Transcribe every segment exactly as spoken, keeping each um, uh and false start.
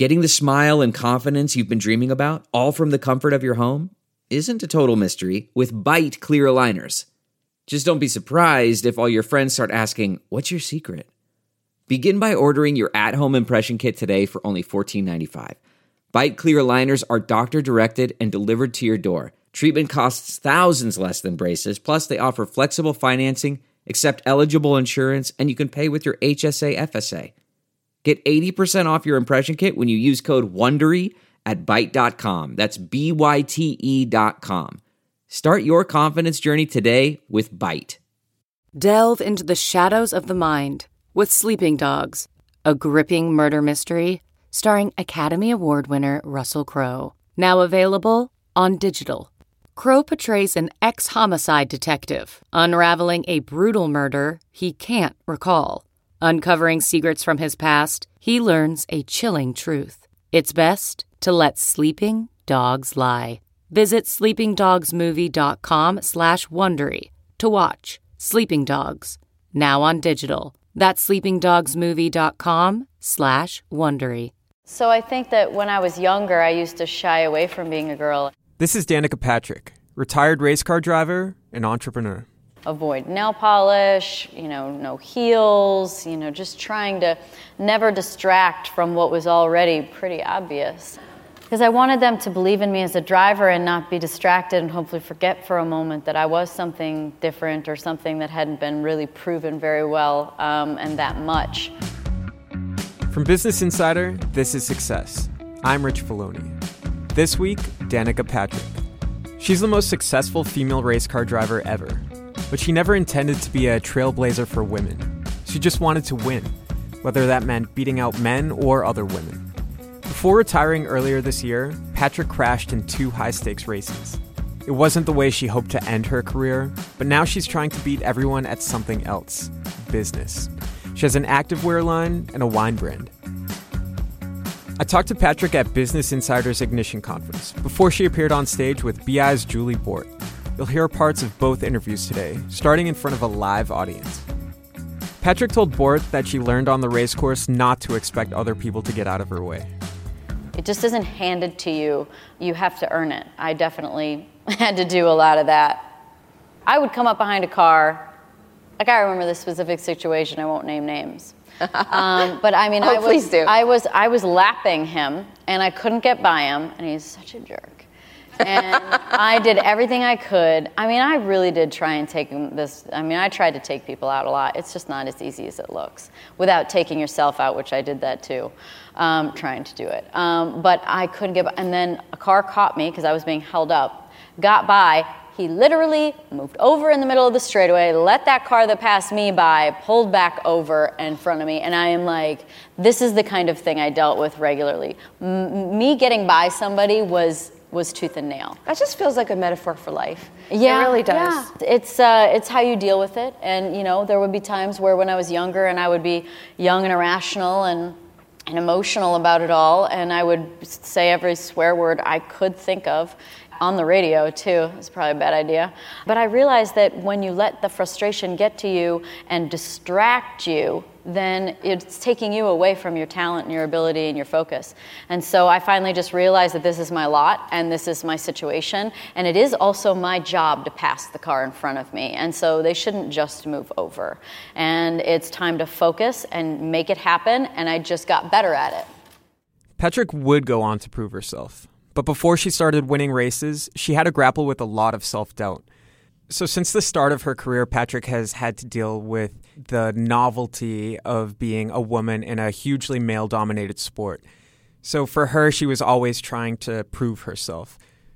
Getting the smile and confidence you've been dreaming about, all from the comfort of your home, isn't a total mystery with Byte clear aligners. Just don't be surprised if all your friends start asking, "What's your secret?" Begin by ordering your at-home impression kit today for only fourteen ninety-five. Byte clear aligners are doctor-directed and delivered to your door. Treatment costs thousands less than braces, plus they offer flexible financing, accept eligible insurance, and you can pay with your H S A F S A. Get eighty percent off your impression kit when you use code WONDERY at byte dot com. That's B Y T E dot com. Start your confidence journey today with Byte. Delve into the shadows of the mind with Sleeping Dogs, a gripping murder mystery starring Academy Award winner Russell Crowe. Now available on digital. Crowe portrays an ex-homicide detective unraveling a brutal murder he can't recall. Uncovering secrets from his past, he learns a chilling truth. It's best to let sleeping dogs lie. Visit sleepingdogsmovie.com slash Wondery to watch Sleeping Dogs, now on digital. That's sleepingdogsmovie.com slash Wondery. So I think that when I was younger, I used to shy away from being a girl. This is Danica Patrick, retired race car driver and entrepreneur. Avoid nail polish, you know, no heels, you know, just trying to never distract from what was already pretty obvious. Because I wanted them to believe in me as a driver and not be distracted and hopefully forget for a moment that I was something different or something that hadn't been really proven very well um, and that much. From Business Insider, this is Success. I'm Rich Filoni. This week, Danica Patrick. She's the most successful female race car driver ever, but she never intended to be a trailblazer for women. She just wanted to win, whether that meant beating out men or other women. Before retiring earlier this year, Patrick crashed in two high-stakes races. It wasn't the way she hoped to end her career, but now she's trying to beat everyone at something else, business. She has an activewear line and a wine brand. I talked to Patrick at Business Insider's Ignition Conference before she appeared on stage with B I's Julie Bort. You'll hear parts of both interviews today, starting in front of a live audience. Patrick told Bort that she learned on the race course not to expect other people to get out of her way. It just isn't handed to you. You have to earn it. I definitely had to do a lot of that. I would come up behind a car. Like, I remember this specific situation. I won't name names. Um, but I mean, oh, I was, please do. I was, I was lapping him, and I couldn't get by him, and he's such a jerk. And I did everything I could. I mean, I really did try and take this. I mean, I tried to take people out a lot. It's just not as easy as it looks without taking yourself out, which I did that too, um, trying to do it. Um, but I couldn't get by. And then a car caught me because I was being held up, got by. He literally moved over in the middle of the straightaway, let that car that passed me by, pulled back over in front of me. And I am like, this is the kind of thing I dealt with regularly. M- me getting by somebody was was tooth and nail. That just feels like a metaphor for life. Yeah, it really does. Yeah. It's uh, it's how you deal with it. And you know, there would be times where when I was younger and I would be young and irrational and and emotional about it all, and I would say every swear word I could think of. On the radio, too. It's probably a bad idea. But I realized that when you let the frustration get to you and distract you, then it's taking you away from your talent and your ability and your focus. And so I finally just realized that this is my lot and this is my situation. And it is also my job to pass the car in front of me. And so they shouldn't just move over. And it's time to focus and make it happen. And I just got better at it. Patrick would go on to prove herself. But before she started winning races, she had to grapple with a lot of self-doubt. So since the start of her career, Patrick has had to deal with the novelty of being a woman in a hugely male-dominated sport. So for her, she was always trying to prove herself.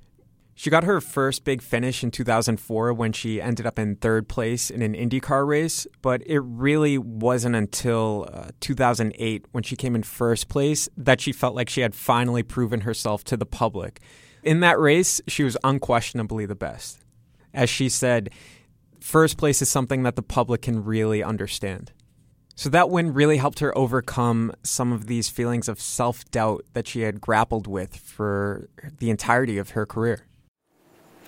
She got her first big finish in two thousand four when she ended up in third place in an IndyCar race, but it really wasn't until uh, two thousand eight when she came in first place that she felt like she had finally proven herself to the public. In that race, she was unquestionably the best. As she said, first place is something that the public can really understand. So that win really helped her overcome some of these feelings of self-doubt that she had grappled with for the entirety of her career.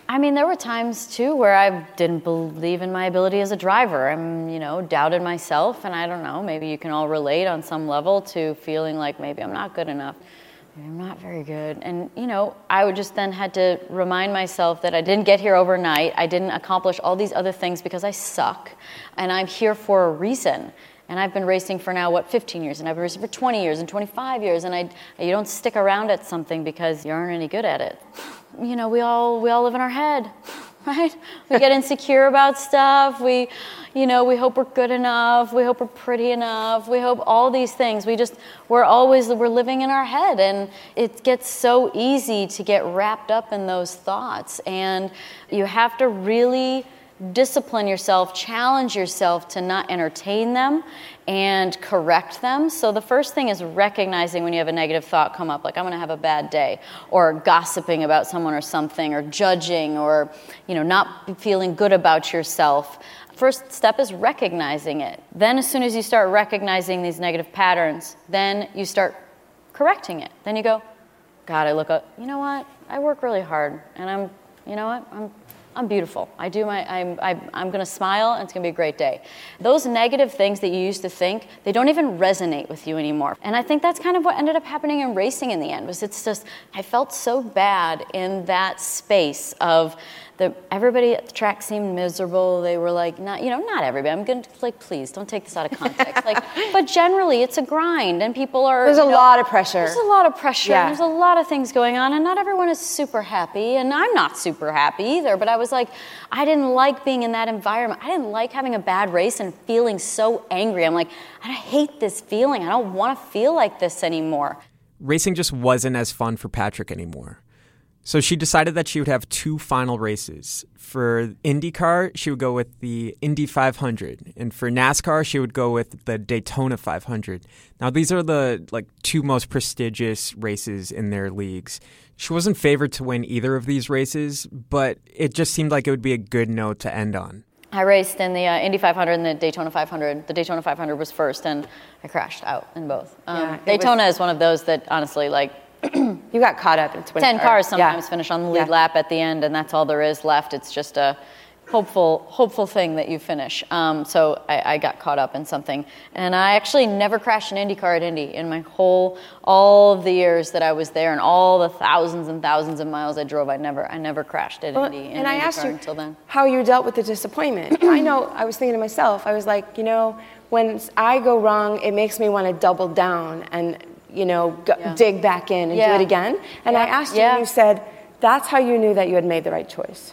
I mean, there were times, too, where I didn't believe in my ability as a driver. I'm, you know, doubted myself, and I don't know, maybe you can all relate on some level to feeling like maybe I'm not good enough. Maybe I'm not very good. And, you know, I would just then had to remind myself that I didn't get here overnight. I didn't accomplish all these other things because I suck, and I'm here for a reason. And I've been racing for now, what, fifteen years, and I've been racing for twenty years and twenty-five years, and I, you don't stick around at something because you aren't any good at it. You know, we all we all live in our head, right? We get insecure about stuff. We, you know, we hope we're good enough. We hope we're pretty enough. We hope all these things. We just, we're always, we're living in our head, and it gets so easy to get wrapped up in those thoughts. And you have to really discipline yourself, challenge yourself to not entertain them and correct them. So the first thing is recognizing when you have a negative thought come up, like I'm going to have a bad day, or gossiping about someone or something, or judging, or, you know, not feeling good about yourself. First step is recognizing it. Then as soon as you start recognizing these negative patterns, then you start correcting it. Then you go, God, I look up, you know what? I work really hard, and I'm, you know what? I'm I'm beautiful. I do my, I'm, I'm, I'm going to smile, and it's going to be a great day. Those negative things that you used to think, they don't even resonate with you anymore. And I think that's kind of what ended up happening in racing in the end, was it's just, I felt so bad in that space of the, everybody at the track seemed miserable. They were like, not, you know, not everybody. I'm going to, like, please, don't take this out of context. Like, but generally, it's a grind, and people are, There's a you know, lot of pressure. There's a lot of pressure. Yeah. There's a lot of things going on, and not everyone is super happy, and I'm not super happy either, but I was like, I didn't like being in that environment. I didn't like having a bad race and feeling so angry. I'm like, I hate this feeling. I don't want to feel like this anymore. Racing just wasn't as fun for Patrick anymore. So she decided that she would have two final races. For IndyCar, she would go with the Indy five hundred. And for NASCAR, she would go with the Daytona five hundred. Now, these are the like two most prestigious races in their leagues. She wasn't favored to win either of these races, but it just seemed like it would be a good note to end on. I raced in the uh, Indy five hundred and the Daytona five hundred. The Daytona five hundred was first, and I crashed out in both. Um, Yeah, Daytona was... is one of those that, honestly, like, you got caught up in twin ten car. cars sometimes yeah. finish on the lead yeah. lap at the end, and that's all there is left. It's just a hopeful hopeful thing that you finish. Um, so I, I got caught up in something. And I actually never crashed an IndyCar at Indy in my whole, all of the years that I was there, and all the thousands and thousands of miles I drove. I never I never crashed at well, Indy in and I IndyCar asked you until then. how you dealt with the disappointment. I know, I was thinking to myself, I was like, you know, when I go wrong, it makes me want to double down and, you know, g- Yeah. dig back in and Yeah. do it again. And Yeah. I asked you, Yeah. and you said, that's how you knew that you had made the right choice.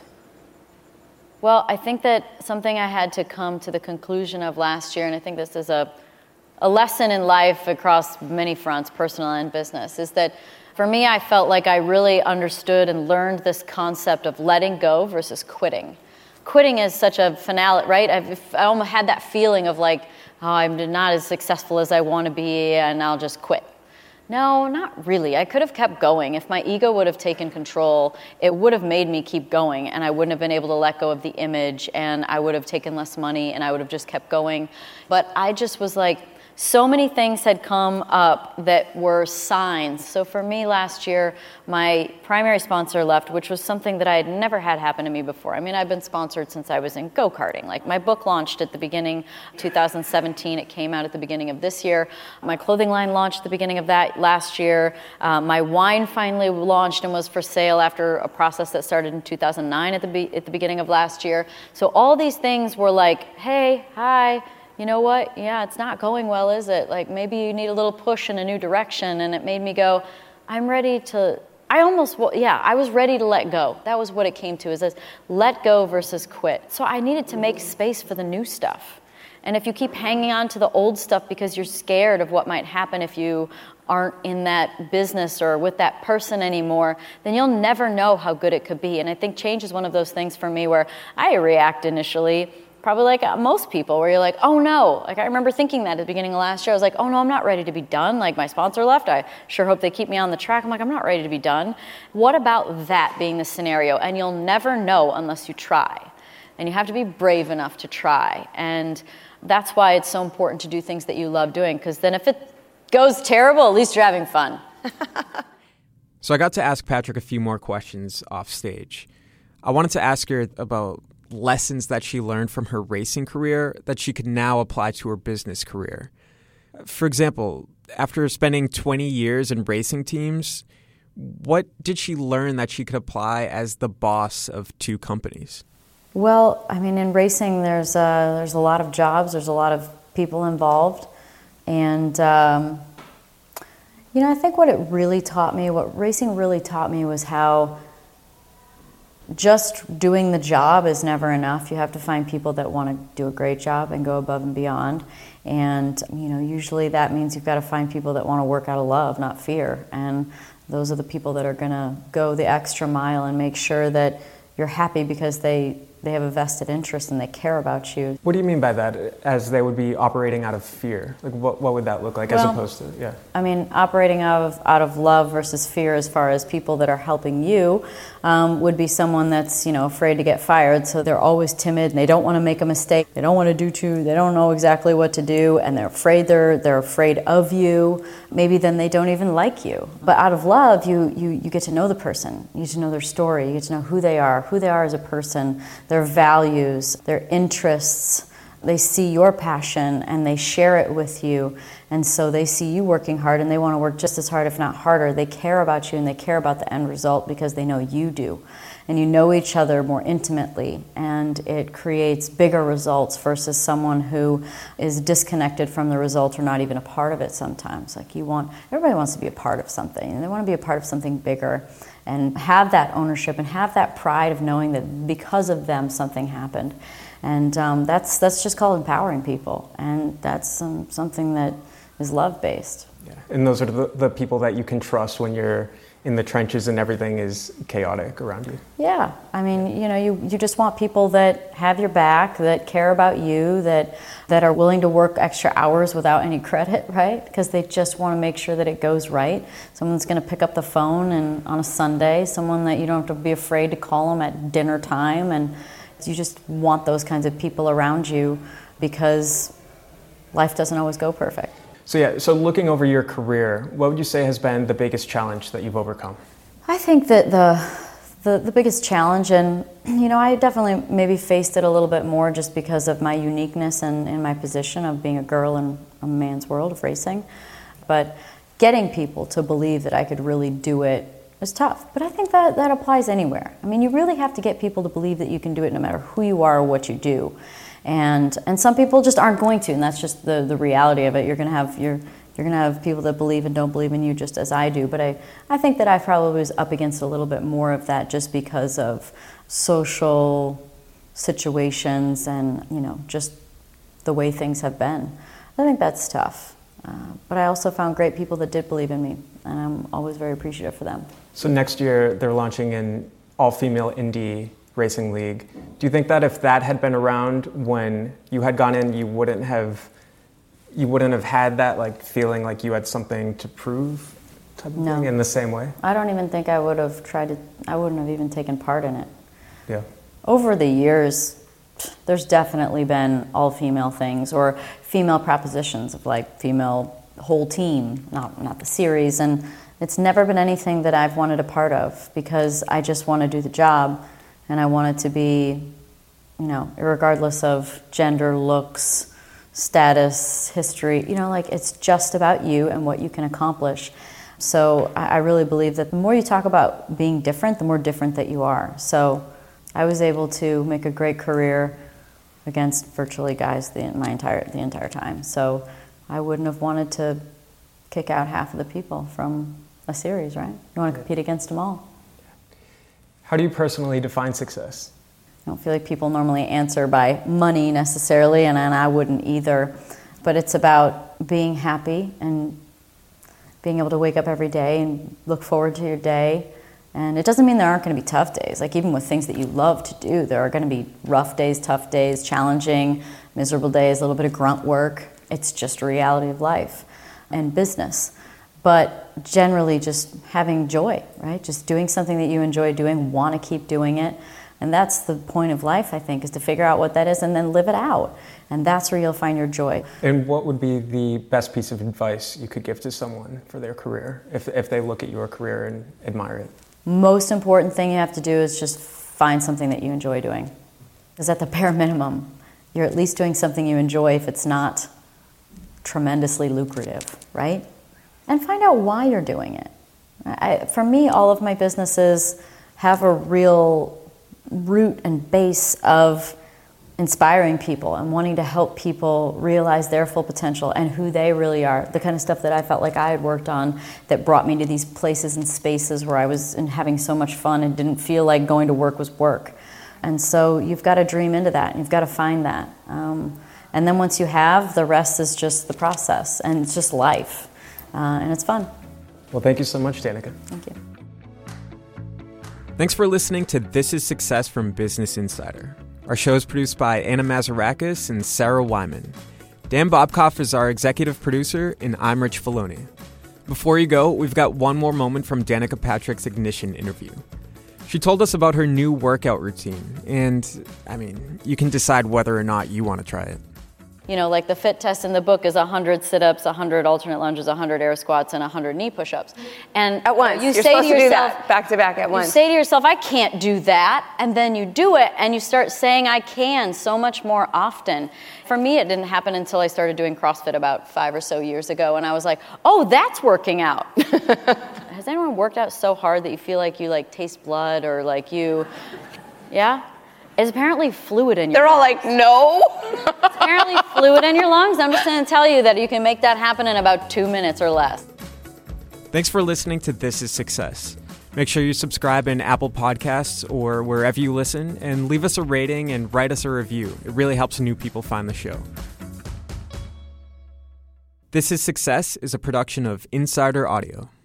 Well, I think that something I had to come to the conclusion of last year, and I think this is a, a lesson in life across many fronts, personal and business, is that for me, I felt like I really understood and learned this concept of letting go versus quitting. Quitting is such a finale, right? I've, I almost had that feeling of like, oh, I'm not as successful as I want to be, and I'll just quit. No, not really. I could have kept going. If my ego would have taken control, it would have made me keep going, and I wouldn't have been able to let go of the image, and I would have taken less money, and I would have just kept going. But I just was like, so many things had come up that were signs. So for me last year, my primary sponsor left, which was something that I had never had happen to me before. I mean, I've been sponsored since I was in go-karting. Like, my book launched at the beginning of two thousand seventeen. It came out at the beginning of this year. My clothing line launched at the beginning of that last year. Uh, my wine finally launched and was for sale after a process that started in two thousand nine at the be- at the beginning of last year. So all these things were like, hey, hi, you know what? Yeah, it's not going well, is it? Like, maybe you need a little push in a new direction. And it made me go, I'm ready to, I almost, yeah, I was ready to let go. That was what it came to, is this let go versus quit. So I needed to make space for the new stuff. And if you keep hanging on to the old stuff because you're scared of what might happen if you aren't in that business or with that person anymore, then you'll never know how good it could be. And I think change is one of those things for me where I react initially probably like most people, where you're like, oh no. Like, I remember thinking that at the beginning of last year. I was like, oh no, I'm not ready to be done. Like, my sponsor left. I sure hope they keep me on the track. I'm like, I'm not ready to be done. What about that being the scenario? And you'll never know unless you try. And you have to be brave enough to try. And that's why it's so important to do things that you love doing, because then if it goes terrible, at least you're having fun. So I got to ask Patrick a few more questions off stage. I wanted to ask her about lessons that she learned from her racing career that she could now apply to her business career. For example, after spending twenty years in racing teams, what did she learn that she could apply as the boss of two companies? Well, I mean, in racing, there's a, there's a lot of jobs, there's a lot of people involved, and um, you know, I think what it really taught me, what racing really taught me, was how just doing the job is never enough. You have to find people that want to do a great job and go above and beyond. And, you know, usually that means you've got to find people that want to work out of love, not fear. And those are the people that are going to go the extra mile and make sure that you're happy because they, they have a vested interest and they care about you. What do you mean by that, as they would be operating out of fear? Like, what, what would that look like, well, as opposed to, yeah? I mean, operating out of, out of love versus fear, as far as people that are helping you, um, would be someone that's, you know, afraid to get fired, so they're always timid and they don't want to make a mistake. They don't want to do too, they don't know exactly what to do, and they're afraid they're, they're afraid of you. Maybe then they don't even like you. But out of love, you, you, you get to know the person. You get to know their story. You get to know who they are, who they are as a person, their values, their interests. They see your passion and they share it with you. And so they see you working hard and they want to work just as hard, if not harder. They care about you and they care about the end result because they know you do. And you know each other more intimately, and it creates bigger results versus someone who is disconnected from the result or not even a part of it sometimes. Like you want, everybody wants to be a part of something, and they want to be a part of something bigger and have that ownership and have that pride of knowing that because of them something happened. And um, that's that's just called empowering people, and that's um, something that is love-based. Yeah. And those are the, the people that you can trust when you're in the trenches and everything is chaotic around you. Yeah, I mean, you know, you, you just want people that have your back, that care about you, that that are willing to work extra hours without any credit, right? Because they just want to make sure that it goes right. Someone's going to pick up the phone and on a Sunday, someone that you don't have to be afraid to call them at dinner time, and you just want those kinds of people around you because life doesn't always go perfect. So yeah, so looking over your career, what would you say has been the biggest challenge that you've overcome? I think that the, the the biggest challenge, and you know, I definitely maybe faced it a little bit more just because of my uniqueness and in my position of being a girl in a man's world of racing. But getting people to believe that I could really do it is tough. But I think that that applies anywhere. I mean, you really have to get people to believe that you can do it no matter who you are or what you do. And and some people just aren't going to, and that's just the, the reality of it. You're gonna have you're you're gonna have people that believe and don't believe in you, just as I do. But I, I think that I probably was up against a little bit more of that just because of social situations and, you know, just the way things have been. I think that's tough. Uh, but I also found great people that did believe in me, and I'm always very appreciative for them. So next year they're launching an all-female Indy Racing League. Do you think that if that had been around when you had gone in, you wouldn't have you wouldn't have had that like feeling like you had something to prove type of No. thing in the same way? I don't even think I would have tried to, I wouldn't have even taken part in it. Yeah. Over the years, there's definitely been all-female things or female propositions of like female whole team, not not the series, and it's never been anything that I've wanted a part of because I just want to do the job. And I want it to be, you know, regardless of gender, looks, status, history, you know, like it's just about you and what you can accomplish. So I really believe that the more you talk about being different, the more different that you are. So I was able to make a great career against virtually guys the, my entire the entire time. So I wouldn't have wanted to kick out half of the people from a series, right? You want to compete against them all. How do you personally define success? I don't feel like people normally answer by money necessarily, and, and I wouldn't either. But it's about being happy and being able to wake up every day and look forward to your day. And it doesn't mean there aren't going to be tough days. Like even with things that you love to do, there are going to be rough days, tough days, challenging, miserable days, a little bit of grunt work. It's just a reality of life and business. But generally just having joy, right? Just doing something that you enjoy doing, want to keep doing it. And that's the point of life, I think, is to figure out what that is and then live it out. And that's where you'll find your joy. And what would be the best piece of advice you could give to someone for their career, if if they look at your career and admire it? most important thing you have to do is just find something that you enjoy doing. Because at the bare minimum, you're at least doing something you enjoy if it's not tremendously lucrative, right? And find out why you're doing it. I, for me, all of my businesses have a real root and base of inspiring people and wanting to help people realize their full potential and who they really are. The kind of stuff that I felt like I had worked on that brought me to these places and spaces where I was in having so much fun and didn't feel like going to work was work. And so you've got to dream into that, and you've got to find that. Um, and then once you have, the rest is just the process, and it's just life. Uh, and it's fun. Well, thank you so much, Danica. Thank you. Thanks for listening to This Is Success from Business Insider. Our show is produced by Anna Mazarakis and Sarah Wyman. Dan Bobkoff is our executive producer, and I'm Rich Filoni. Before you go, we've got one more moment from Danica Patrick's Ignition interview. She told us about her new workout routine, and, I mean, you can decide whether or not you want to try it. You know, like the fit test in the book is one hundred sit-ups, one hundred alternate lunges, one hundred air squats, and one hundred knee push-ups. And at once. You You're say supposed to, to yourself, do that back to back at once. You say to yourself, I can't do that, and then you do it, and you start saying I can so much more often. For me, it didn't happen until I started doing CrossFit about five or so years ago, and I was like, oh, that's working out. Has anyone worked out so hard that you feel like you like taste blood or like you, yeah? It's apparently fluid in your They're lungs. all like, no. It's apparently fluid in your lungs. I'm just going to tell you that you can make that happen in about two minutes or less. Thanks for listening to This Is Success. Make sure you subscribe in Apple Podcasts or wherever you listen, and leave us a rating and write us a review. It really helps new people find the show. This Is Success is a production of Insider Audio.